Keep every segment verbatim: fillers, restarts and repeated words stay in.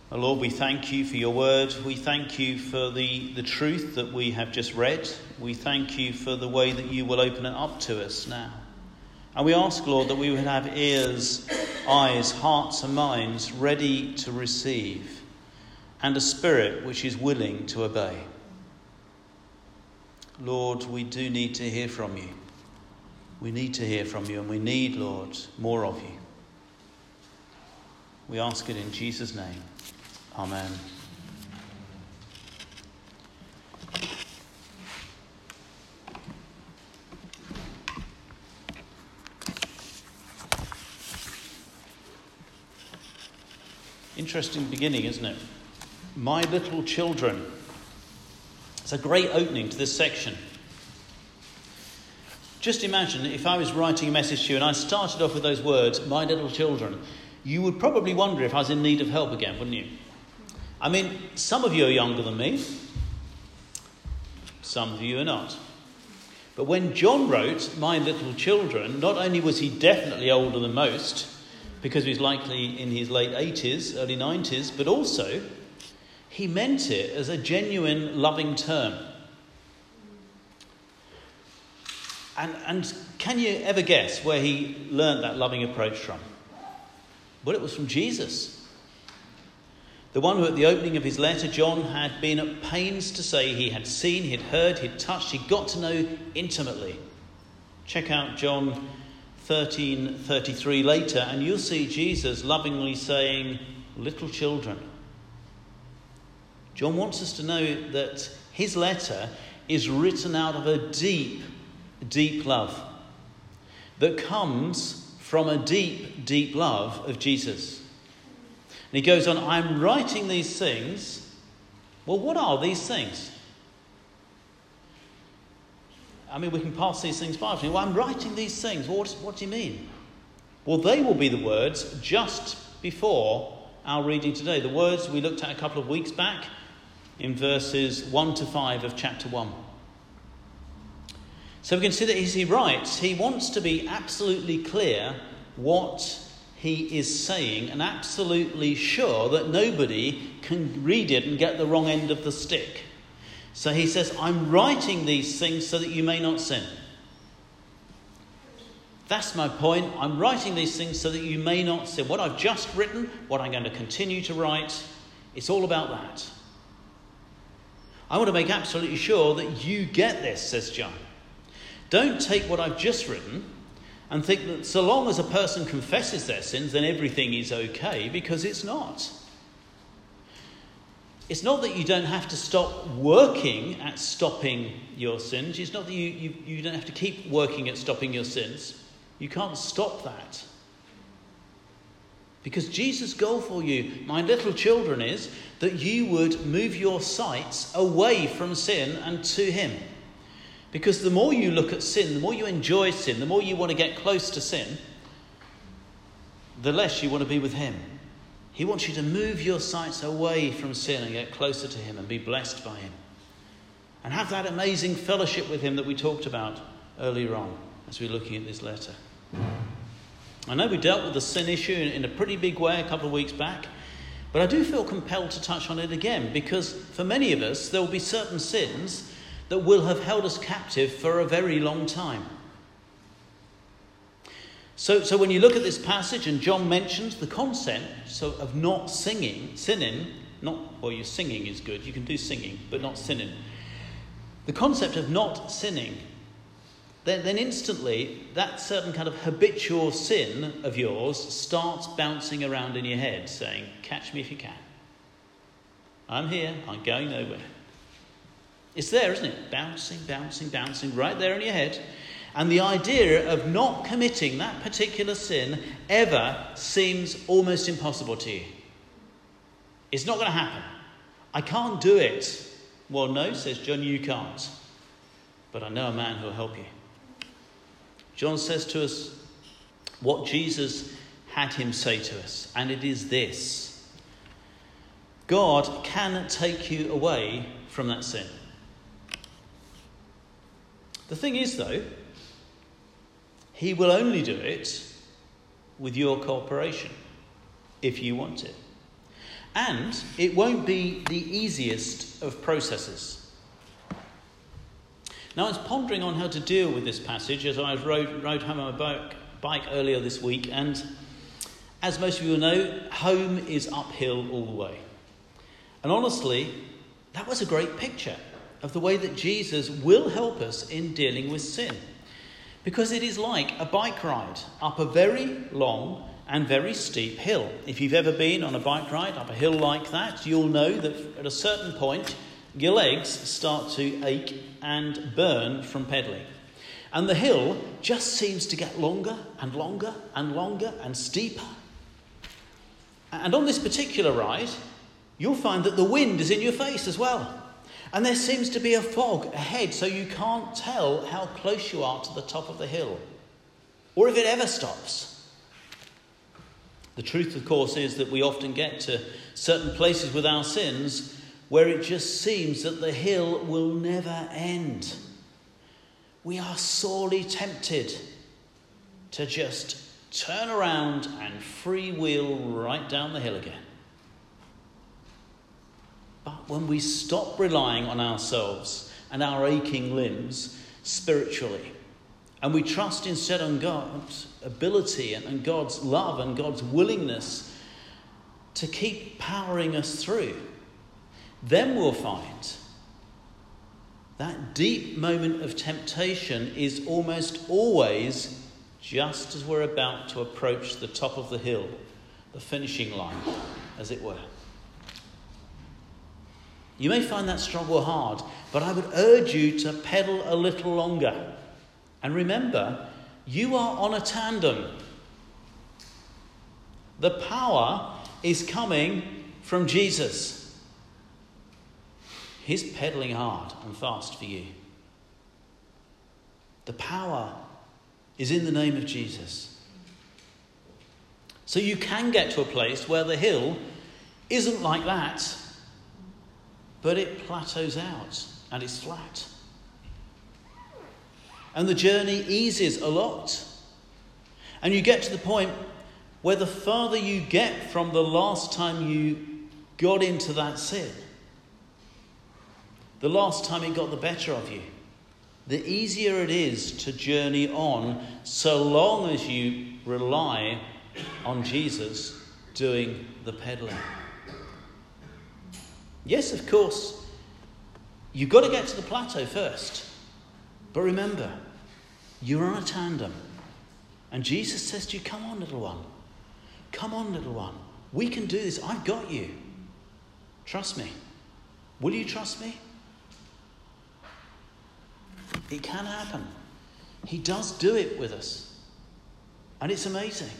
Oh Lord, we thank you for your word. We thank you for the, the truth that we have just read. We thank you for the way that you will open it up to us now. And we ask, Lord, that we would have ears, eyes, hearts and minds ready to receive, and a spirit which is willing to obey. Lord, we do need to hear from you. We need to hear from you, and we need, Lord, more of you. We ask it in Jesus' name. Amen. Interesting beginning, isn't it? My little children. It's a great opening to this section. Just imagine if I was writing a message to you and I started off with those words, my little children. You would probably wonder if I was in need of help again, wouldn't you? I mean, some of you are younger than me. Some of you are not. But when John wrote My Little Children, not only was he definitely older than most, because he was likely in his late eighties, early nineties, but also he meant it as a genuine loving term. And, and can you ever guess where he learned that loving approach from? Well, it was from Jesus. The one who at the opening of his letter, John, had been at pains to say he had seen, he'd heard, he'd touched, he'd got to know intimately. Check out John thirteen thirty-three later, and you'll see Jesus lovingly saying, little children. John wants us to know that his letter is written out of a deep, deep love that comes from a deep, deep love of Jesus. And he goes on, I'm writing these things. Well, what are these things? I mean, we can pass these things by. Well, I'm writing these things. Well, what, what do you mean? Well, they will be the words just before our reading today. The words we looked at a couple of weeks back in verses one to five of chapter one. So we can see that as he writes, he wants to be absolutely clear what he is saying and absolutely sure that nobody can read it and get the wrong end of the stick. So he says, I'm writing these things so that you may not sin. That's my point. I'm writing these things so that you may not sin. What I've just written, what I'm going to continue to write, it's all about that. I want to make absolutely sure that you get this, says John. Don't take what I've just written and think that so long as a person confesses their sins, then everything is okay, because it's not. It's not that you don't have to stop working at stopping your sins. It's not that you, you, you don't have to keep working at stopping your sins. You can't stop that. Because Jesus' goal for you, my little children, is that you would move your sights away from sin and to him. Because the more you look at sin, the more you enjoy sin, the more you want to get close to sin, the less you want to be with him. He wants you to move your sights away from sin and get closer to him and be blessed by him. And have that amazing fellowship with him that we talked about earlier on as we were looking at this letter. I know we dealt with the sin issue in a pretty big way a couple of weeks back, but I do feel compelled to touch on it again, because for many of us there will be certain sins that will have held us captive for a very long time. So, so when you look at this passage, and John mentions the concept so of not singing, sinning, not, well, your singing is good, you can do singing, but not sinning. The concept of not sinning, then, then instantly that certain kind of habitual sin of yours starts bouncing around in your head, saying, catch me if you can. I'm here, I'm going nowhere. It's there, isn't it? Bouncing, bouncing, bouncing, right there in your head. And the idea of not committing that particular sin ever seems almost impossible to you. It's not going to happen. I can't do it. Well, no, says John, you can't. But I know a man who will help you. John says to us what Jesus had him say to us, and it is this: God can take you away from that sin. The thing is, though, he will only do it with your cooperation, if you want it. And it won't be the easiest of processes. Now, I was pondering on how to deal with this passage as I rode, rode home on my bike, bike earlier this week, and as most of you will know, home is uphill all the way. And honestly, that was a great picture of the way that Jesus will help us in dealing with sin. Because it is like a bike ride up a very long and very steep hill. If you've ever been on a bike ride up a hill like that, you'll know that at a certain point, your legs start to ache and burn from pedalling. And the hill just seems to get longer and longer and longer and steeper. And on this particular ride, you'll find that the wind is in your face as well. And there seems to be a fog ahead, so you can't tell how close you are to the top of the hill, or if it ever stops. The truth, of course, is that we often get to certain places with our sins where it just seems that the hill will never end. We are sorely tempted to just turn around and freewheel right down the hill again. But when we stop relying on ourselves and our aching limbs spiritually, and we trust instead on God's ability and God's love and God's willingness to keep powering us through, then we'll find that deep moment of temptation is almost always just as we're about to approach the top of the hill, the finishing line, as it were. You may find that struggle hard, but I would urge you to pedal a little longer. And remember, you are on a tandem. The power is coming from Jesus. He's pedaling hard and fast for you. The power is in the name of Jesus. So you can get to a place where the hill isn't like that, but it plateaus out and it's flat. And the journey eases a lot. And you get to the point where the farther you get from the last time you got into that sin, the last time it got the better of you, the easier it is to journey on so long as you rely on Jesus doing the pedaling. Yes, of course, you've got to get to the plateau first. But remember, you're on a tandem. And Jesus says to you, come on, little one. Come on, little one. We can do this. I've got you. Trust me. Will you trust me? It can happen. He does do it with us. And it's amazing.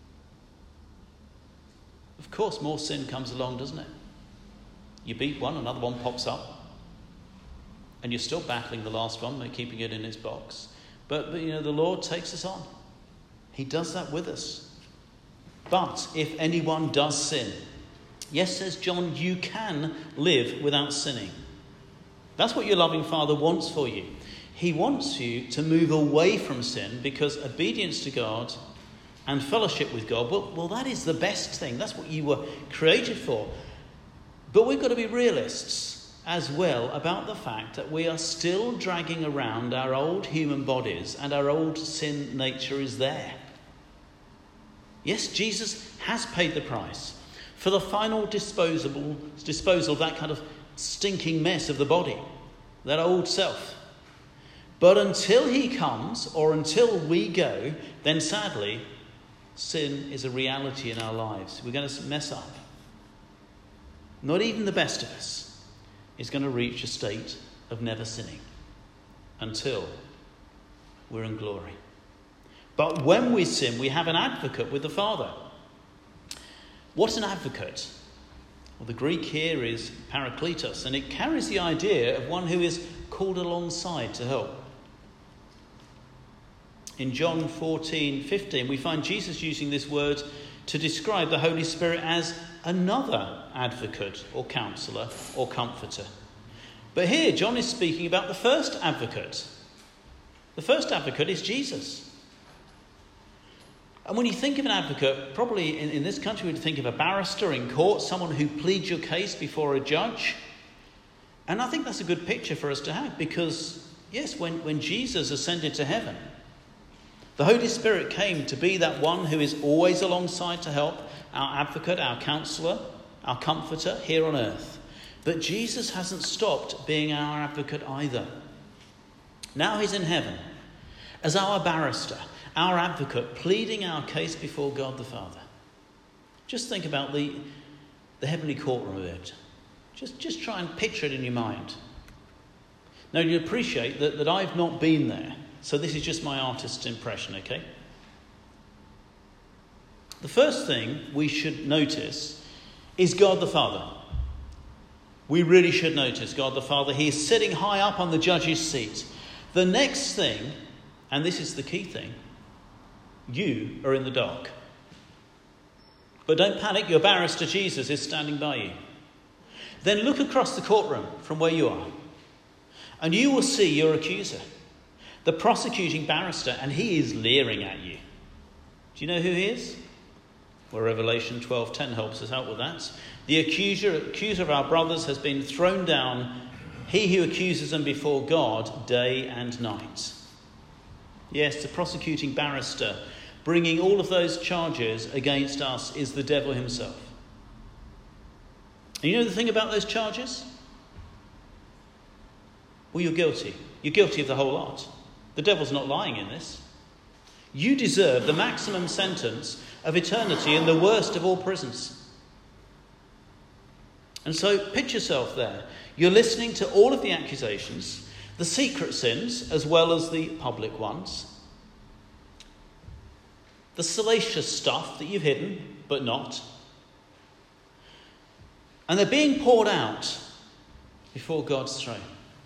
Of course, more sin comes along, doesn't it? You beat one, another one pops up. And you're still battling the last one by keeping it in its box. But, but, you know, the Lord takes us on. He does that with us. But if anyone does sin, yes, says John, you can live without sinning. That's what your loving Father wants for you. He wants you to move away from sin because obedience to God and fellowship with God, well, well, that is the best thing. That's what you were created for. But we've got to be realists as well about the fact that we are still dragging around our old human bodies and our old sin nature is there. Yes, Jesus has paid the price for the final disposable disposal of that kind of stinking mess of the body, that old self. But until he comes, or until we go, then sadly, sin is a reality in our lives. We're going to mess up. Not even the best of us is going to reach a state of never sinning until we're in glory. But when we sin, we have an advocate with the Father. What's an advocate? Well, the Greek here is parakletos, and it carries the idea of one who is called alongside to help. In John fourteen fifteen, we find Jesus using this word to describe the Holy Spirit as another advocate or counsellor or comforter. But here, John is speaking about the first advocate. The first advocate is Jesus. And when you think of an advocate, probably in, in this country we'd think of a barrister in court, someone who pleads your case before a judge. And I think that's a good picture for us to have because, yes, when, when Jesus ascended to heaven, the Holy Spirit came to be that one who is always alongside to help, our advocate, our counsellor, our comforter here on earth. But Jesus hasn't stopped being our advocate either. Now he's in heaven as our barrister, our advocate, pleading our case before God the Father. Just think about the, the heavenly courtroom of it. Just, just try and picture it in your mind. Now, you appreciate that, that I've not been there, so this is just my artist's impression, okay? The first thing we should notice is God the Father. We really should notice God the Father. He is sitting high up on the judge's seat. The next thing, and this is the key thing, you are in the dark. But don't panic, your barrister Jesus is standing by you. Then look across the courtroom from where you are, and you will see your accuser, the prosecuting barrister, and he is leering at you. Do you know who he is? Well, Revelation twelve ten helps us out with that. The accuser, accuser of our brothers has been thrown down, he who accuses them before God day and night. Yes, the prosecuting barrister bringing all of those charges against us is the devil himself. And you know the thing about those charges? Well, you're guilty. You're guilty of the whole lot. The devil's not lying in this. You deserve the maximum sentence of eternity in the worst of all prisons. And so picture yourself there. You're listening to all of the accusations, the secret sins as well as the public ones, the salacious stuff that you've hidden but not. And they're being poured out before God's throne.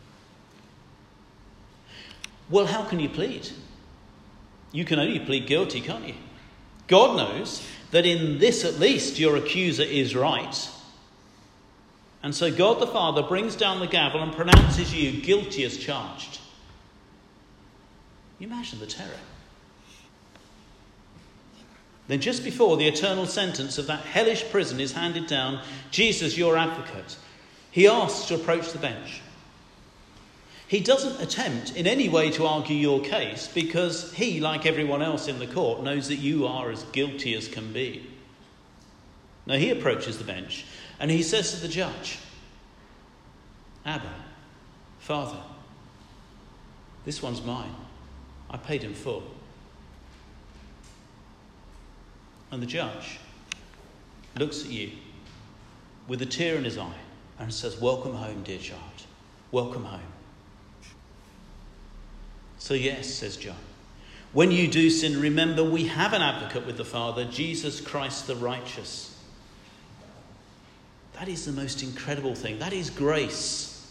Well, how can you plead? You can only plead guilty, can't you? God knows that in this at least your accuser is right. And so God the Father brings down the gavel and pronounces you guilty as charged. You imagine the terror. Then just before the eternal sentence of that hellish prison is handed down, Jesus, your advocate, he asks to approach the bench. He doesn't attempt in any way to argue your case because he, like everyone else in the court, knows that you are as guilty as can be. No, he approaches the bench and he says to the judge, Abba, Father, this one's mine. I paid him full. And the judge looks at you with a tear in his eye and says, welcome home, dear child. Welcome home. So yes, says John, when you do sin, remember we have an advocate with the Father, Jesus Christ the righteous. That is the most incredible thing. That is grace.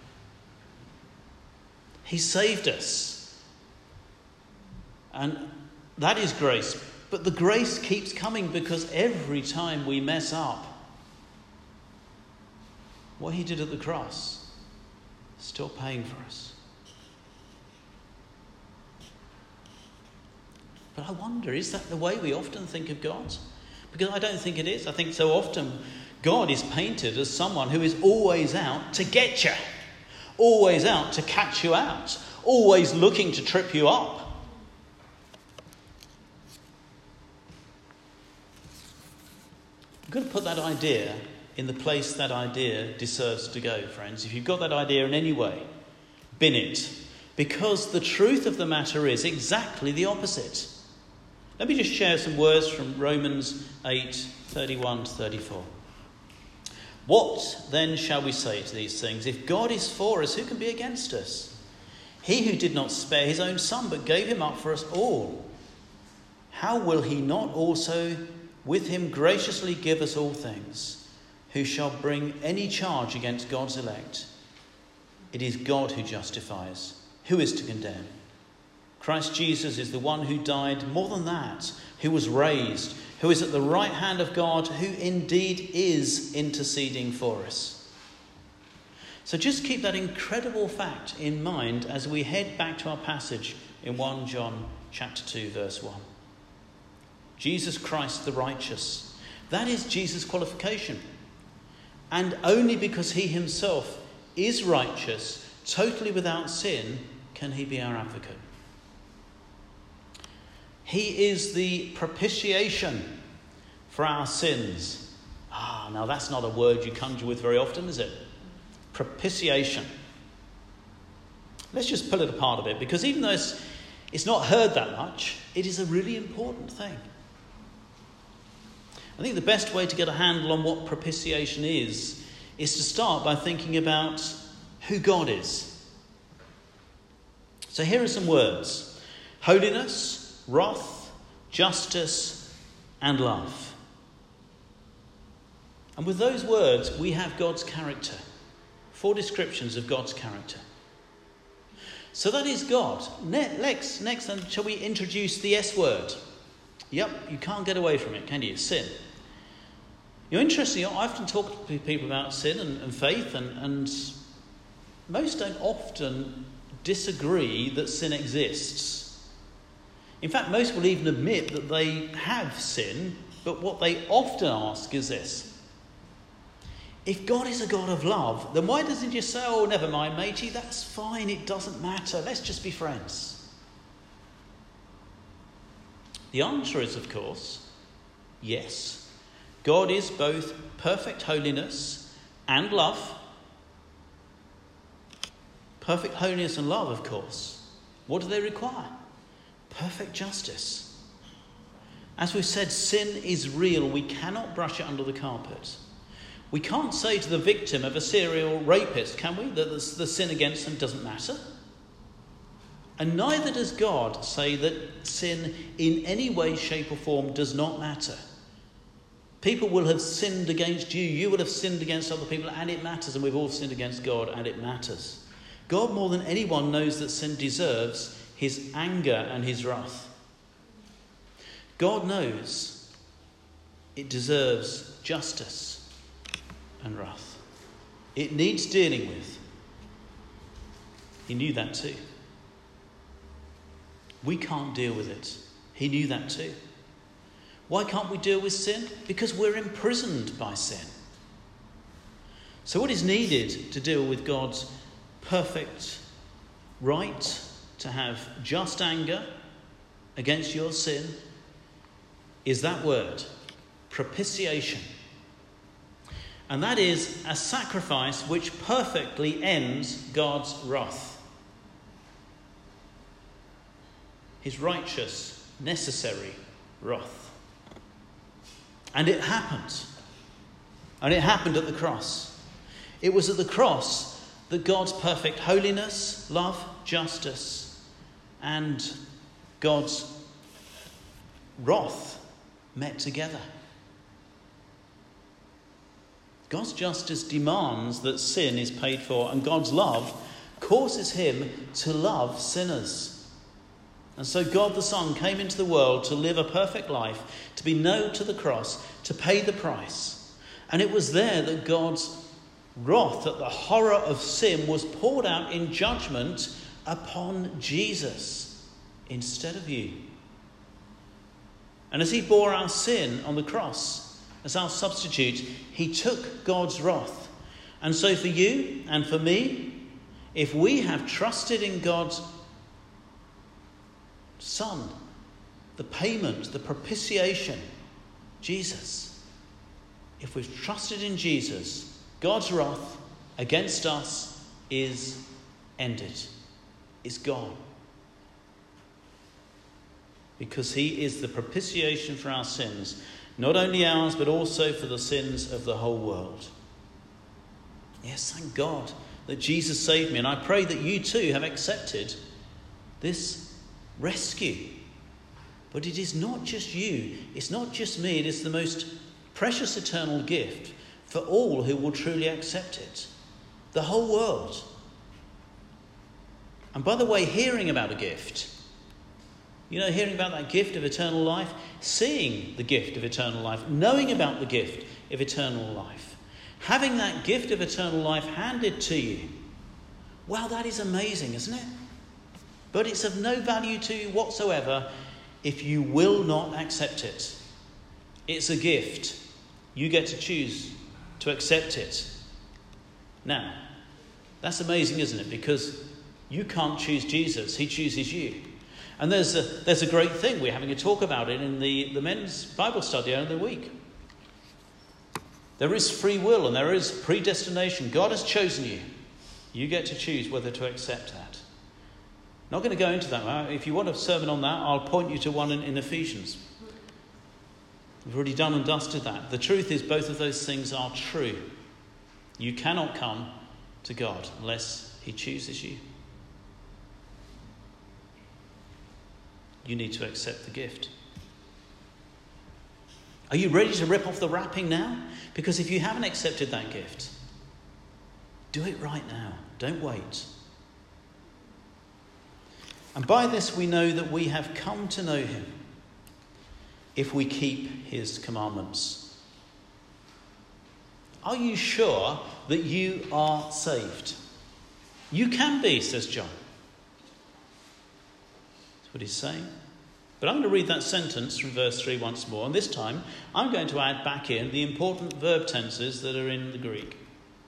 He saved us. And that is grace. But the grace keeps coming because every time we mess up, what he did at the cross is still paying for us. But I wonder, is that the way we often think of God? Because I don't think it is. I think so often God is painted as someone who is always out to get you, always out to catch you out, always looking to trip you up. You've got to put that idea in the place that idea deserves to go, friends. If you've got that idea in any way, bin it. Because the truth of the matter is exactly the opposite. Let me just share some words from Romans eight, thirty-one to thirty-four. What then shall we say to these things? If God is for us, who can be against us? He who did not spare his own son, but gave him up for us all, how will he not also with him graciously give us all things? Who shall bring any charge against God's elect? It is God who justifies. Who is to condemn? Christ Jesus is the one who died, more than that, who was raised, who is at the right hand of God, who indeed is interceding for us. So just keep that incredible fact in mind as we head back to our passage in First John chapter two, verse one. Jesus Christ the righteous. That is Jesus' qualification. And only because he himself is righteous, totally without sin, can he be our advocate. He is the propitiation for our sins. Ah, now that's not a word you conjure with very often, is it? Propitiation. Let's just pull it apart a bit, because even though it's, it's not heard that much, it is a really important thing. I think the best way to get a handle on what propitiation is, is to start by thinking about who God is. So here are some words: holiness, wrath, justice, and love. And with those words, we have God's character. Four descriptions of God's character. So that is God. Next, next then, shall we introduce the S word? Yep, you can't get away from it, can you? Sin. You know, interestingly, I often talk to people about sin and, and faith, and, and most don't often disagree that sin exists. In fact, most will even admit that they have sin, but what they often ask is this: if God is a God of love, then why doesn't he just say, oh, never mind, matey, that's fine, it doesn't matter, let's just be friends? The answer is, of course, yes. God is both perfect holiness and love. Perfect holiness and love, of course. What do they require? Perfect justice. As we've said, sin is real. We cannot brush it under the carpet. We can't say to the victim of a serial rapist, can we, that the, the sin against them doesn't matter? And neither does God say that sin in any way, shape or form does not matter. People will have sinned against you, you will have sinned against other people, and it matters, and we've all sinned against God, and it matters. God, more than anyone, knows that sin deserves his anger and his wrath. God knows it deserves justice and wrath. It needs dealing with. He knew that too. We can't deal with it. He knew that too. Why can't we deal with sin? Because we're imprisoned by sin. So what is needed to deal with God's perfect right to have just anger against your sin is that word, propitiation. And that is a sacrifice which perfectly ends God's wrath. His righteous, necessary wrath. And it happened. And it happened at the cross. It was at the cross that God's perfect holiness, love, justice, and God's wrath met together. God's justice demands that sin is paid for, and God's love causes him to love sinners. And so God the Son came into the world to live a perfect life, to be nailed to the cross, to pay the price. And it was there that God's wrath at the horror of sin was poured out in judgment upon Jesus instead of you. And as he bore our sin on the cross as our substitute, he took God's wrath. And so for you and for me, if we have trusted in God's Son, the payment, the propitiation, Jesus. If we've trusted in Jesus, God's wrath against us is ended. It's gone. Because he is the propitiation for our sins, not only ours, but also for the sins of the whole world. Yes, thank God that Jesus saved me, and I pray that you too have accepted this rescue. But it is not just you, it's not just me, it is the most precious eternal gift for all who will truly accept it. The whole world. And by the way, hearing about a gift, you know, hearing about that gift of eternal life, seeing the gift of eternal life, knowing about the gift of eternal life, having that gift of eternal life handed to you, wow, that is amazing, isn't it? But it's of no value to you whatsoever if you will not accept it. It's a gift. You get to choose to accept it. Now, that's amazing, isn't it? Because you can't choose Jesus. He chooses you. And there's a, there's a great thing. We're having a talk about it in the, the men's Bible study over the week. There is free will and there is predestination. God has chosen you. You get to choose whether to accept that. Not going to go into that. If you want a sermon on that, I'll point you to one in, in Ephesians. We've already done and dusted that. The truth is both of those things are true. You cannot come to God unless he chooses you. You need to accept the gift. Are you ready to rip off the wrapping now? Because if you haven't accepted that gift, do it right now. Don't wait. And by this we know that we have come to know him if we keep his commandments. Are you sure that you are saved? You can be, says John. That's what he's saying. But I'm going to read that sentence from verse three once more. And this time, I'm going to add back in the important verb tenses that are in the Greek.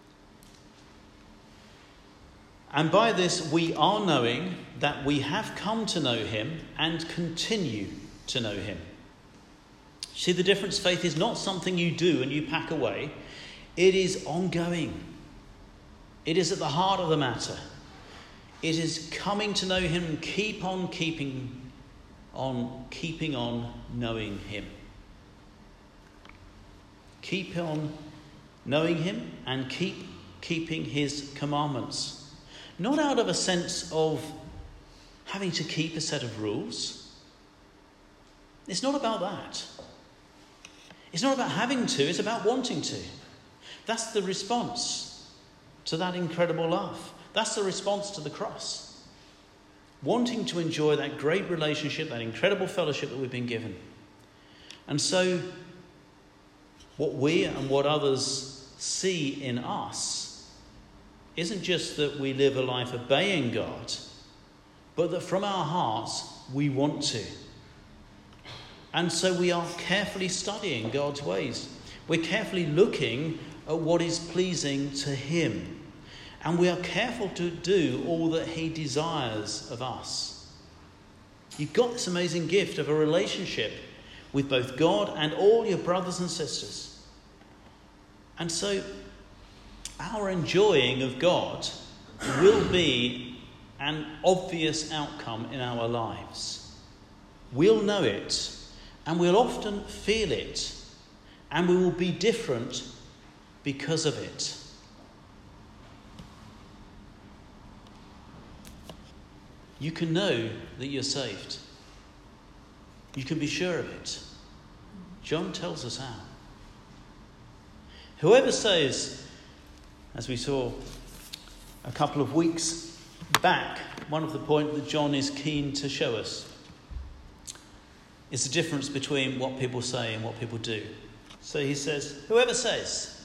And by this, we are knowing that we have come to know him and continue to know him. See the difference? Faith is not something you do and you pack away. It is ongoing. It is at the heart of the matter. It is coming to know him and keep on keeping on keeping on knowing him. Keep on knowing him and keep keeping his commandments. Not out of a sense of having to keep a set of rules. It's not about that. It's not about having to, it's about wanting to. That's the response to that incredible love. That's the response to the cross. Wanting to enjoy that great relationship, that incredible fellowship that we've been given. And so, what we and what others see in us isn't just that we live a life obeying God, but that from our hearts we want to. And so we are carefully studying God's ways. We're carefully looking at what is pleasing to him. And we are careful to do all that he desires of us. You've got this amazing gift of a relationship with both God and all your brothers and sisters. And so our enjoying of God will be an obvious outcome in our lives. We'll know it, and we'll often feel it, and we will be different because of it. You can know that you're saved. You can be sure of it. John tells us how. Whoever says, as we saw a couple of weeks back, one of the points that John is keen to show us is the difference between what people say and what people do. So he says, whoever says,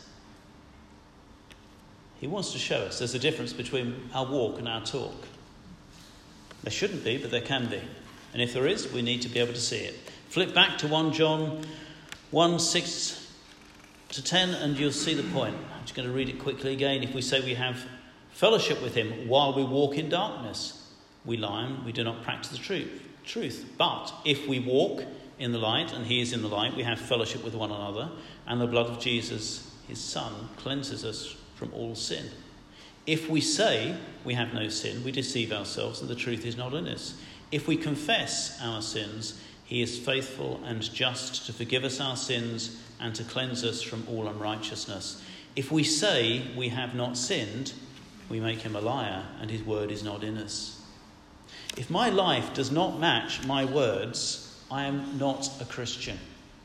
he wants to show us there's a difference between our walk and our talk. There shouldn't be, but there can be. And if there is, we need to be able to see it. Flip back to First John one, six to ten, and you'll see the point. I'm just going to read it quickly again. If we say we have fellowship with him while we walk in darkness, we lie and we do not practice the truth. Truth. But if we walk in the light, and he is in the light, we have fellowship with one another, and the blood of Jesus, his Son, cleanses us from all sin. If we say we have no sin, we deceive ourselves and the truth is not in us. If we confess our sins, he is faithful and just to forgive us our sins and to cleanse us from all unrighteousness. If we say we have not sinned, we make him a liar and his word is not in us. If my life does not match my words, I am not a Christian.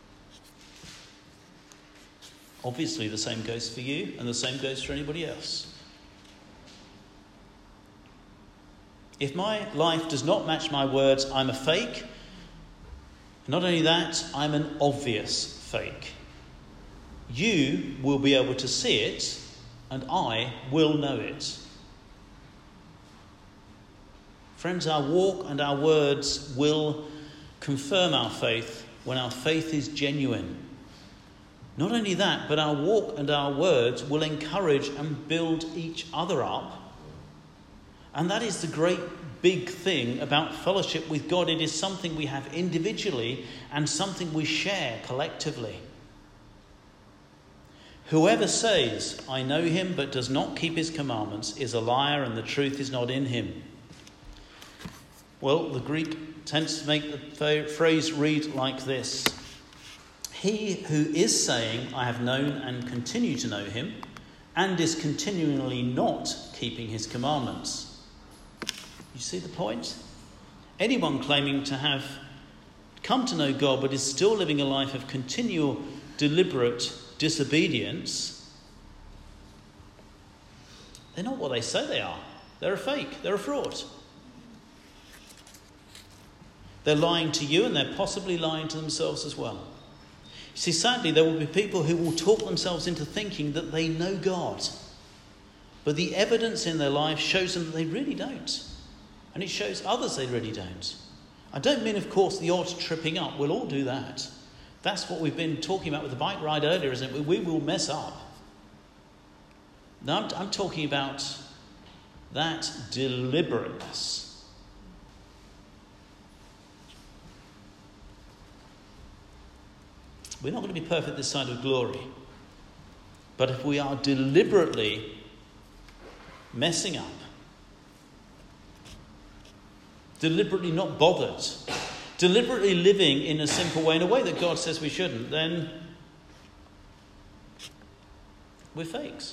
Obviously, the same goes for you and the same goes for anybody else. If my life does not match my words, I'm a fake. Not only that, I'm an obvious fake. You will be able to see it, and I will know it. Friends, our walk and our words will confirm our faith when our faith is genuine. Not only that, but our walk and our words will encourage and build each other up. And that is the great big thing about fellowship with God. It is something we have individually and something we share collectively. Whoever says, I know him, but does not keep his commandments is a liar, and the truth is not in him. Well, the Greek tends to make the phrase read like this. He who is saying, I have known and continue to know him, and is continually not keeping his commandments. You see the point? Anyone claiming to have come to know God but is still living a life of continual, deliberate disobedience, they're not what they say they are. They're a fake. They're a fraud. They're lying to you, and they're possibly lying to themselves as well. You see, sadly, there will be people who will talk themselves into thinking that they know God, but the evidence in their life shows them that they really don't. And it shows others they really don't. I don't mean, of course, the odd tripping up. We'll all do that. That's what we've been talking about with the bike ride earlier, isn't it? We will mess up. Now, I'm, I'm talking about that deliberateness. We're not going to be perfect this side of glory. But if we are deliberately messing up, deliberately not bothered, deliberately living in a simple way, in a way that God says we shouldn't, then we're fakes.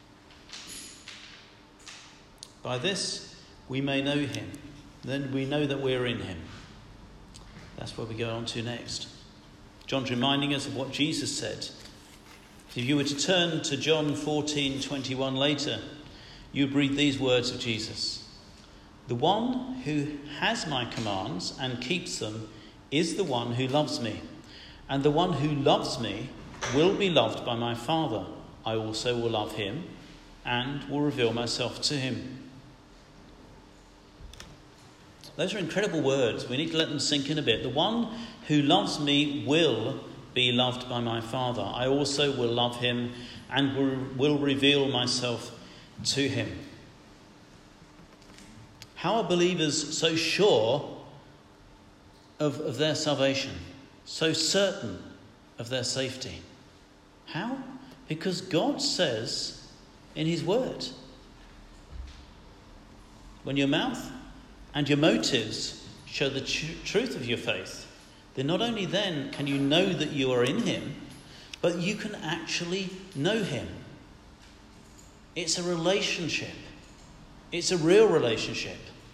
By this we may know him. Then we know that we're in him. That's where we go on to next. John's reminding us of what Jesus said. If you were to turn to John fourteen twenty-one later, you'd read these words of Jesus. The one who has my commands and keeps them is the one who loves me. And the one who loves me will be loved by my Father. I also will love him and will reveal myself to him. Those are incredible words. We need to let them sink in a bit. The one who loves me will be loved by my Father. I also will love him and will, will reveal myself to him. How are believers so sure of, of their salvation, so certain of their safety? How? Because God says in his word, when your mouth and your motives show the tr- truth of your faith, then not only then can you know that you are in him, but you can actually know him. It's a relationship. It's a real relationship.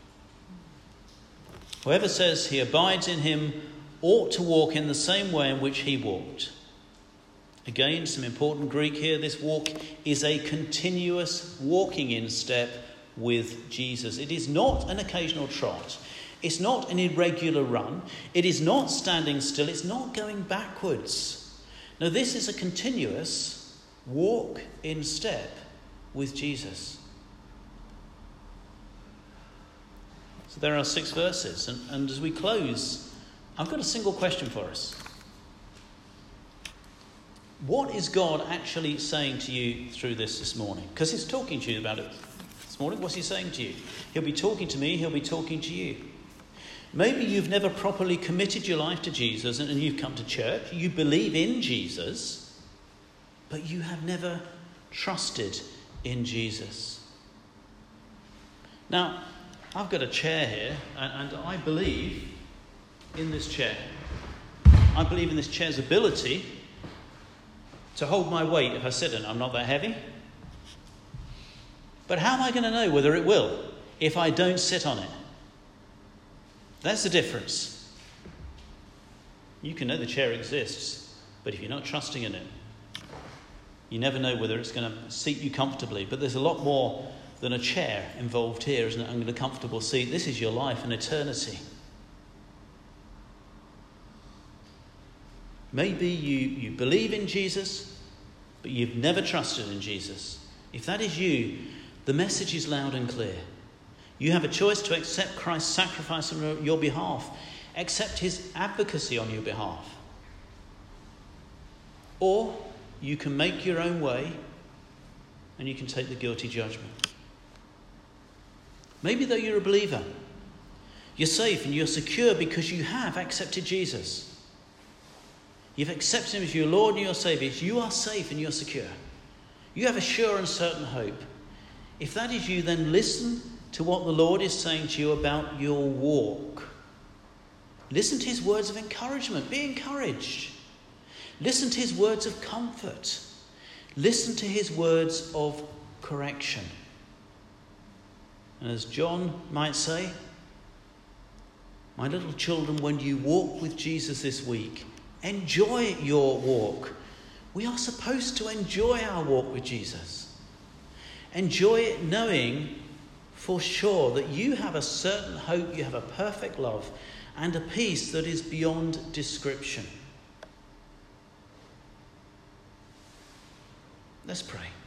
Whoever says he abides in him ought to walk in the same way in which he walked. Again, some important Greek here. This walk is a continuous walking in step with Jesus. It is not an occasional trot. It's not an irregular run. It is not standing still. It's not going backwards. No, this is a continuous walk in step with Jesus. So there are six verses. And, and as we close, I've got a single question for us. What is God actually saying to you through this this morning? Because he's talking to you about it this morning. What's he saying to you? He'll be talking to me. He'll be talking to you. Maybe you've never properly committed your life to Jesus and, and you've come to church. You believe in Jesus, but you have never trusted in Jesus. Now, I've got a chair here, and, and I believe in this chair. I believe in this chair's ability to hold my weight if I sit in it. I'm not that heavy. But how am I going to know whether it will if I don't sit on it? That's the difference. You can know the chair exists, but if you're not trusting in it, you never know whether it's going to seat you comfortably. But there's a lot more than a chair involved here, isn't it? I'm in a comfortable seat. This is your life and eternity. Maybe you, you believe in Jesus, but you've never trusted in Jesus. If that is you, the message is loud and clear. You have a choice to accept Christ's sacrifice on your behalf. accept his advocacy on your behalf. Or you can make your own way and you can take the guilty judgment. Maybe though you're a believer, you're safe and you're secure because you have accepted Jesus. You've accepted him as your Lord and your Saviour. You are safe and you're secure. You have a sure and certain hope. If that is you, then listen to what the Lord is saying to you about your walk. Listen to his words of encouragement. Be encouraged. Listen to his words of comfort. Listen to his words of correction. And as John might say, my little children, when you walk with Jesus this week, enjoy your walk. We are supposed to enjoy our walk with Jesus. Enjoy it knowing for sure that you have a certain hope, you have a perfect love, and a peace that is beyond description. Let's pray.